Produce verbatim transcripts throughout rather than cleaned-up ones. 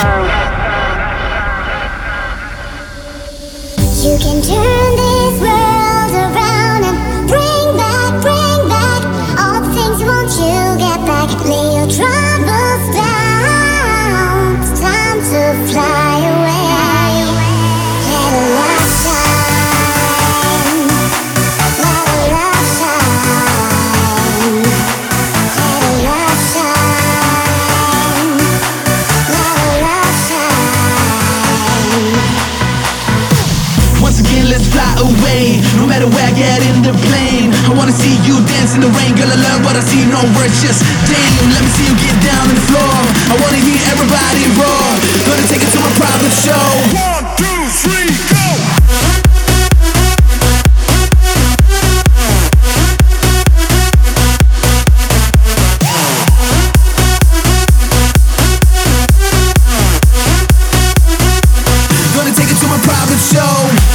You can turn this world around and bring back, bring back all the things you want. You get back, lay your troubles down. It's time to fly away. Let a love shine. Let a love shine. Let a love shine. Let a love shine. Once again, let's fly away. No matter where I get in the plane, I wanna see you dance in the rain. Girl, I love what I see, no words, just damn. Let me see you get down on the floor. I wanna hear everybody roar. Gonna take it to my private show. One, two, three, go! Gonna take it to my private show.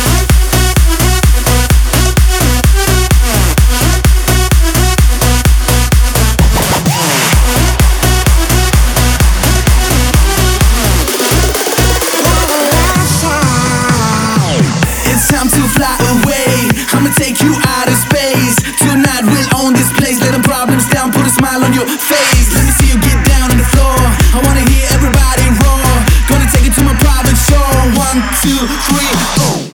Time to fly away. I'ma take you out of space. Tonight we'll own this place. Let them problems down, put a smile on your face. Let me see you get down on the floor. I wanna hear everybody roar. Gonna take it to my private show. One, two, three, go.